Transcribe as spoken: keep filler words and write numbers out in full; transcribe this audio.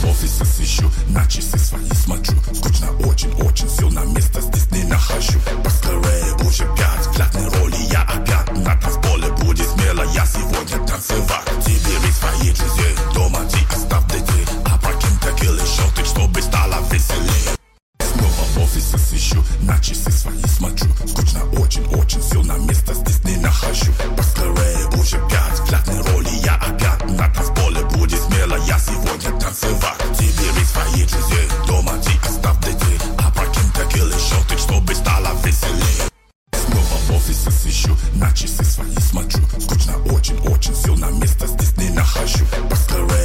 офиса сыщу, на часы свои смотрю. Скучно очень-очень, все на место здесь не нахожу. Поскорее уже пять, в главной роли я опять. На танцполе будет смело, я сегодня танцевать. Тебе ведь своих друзей дома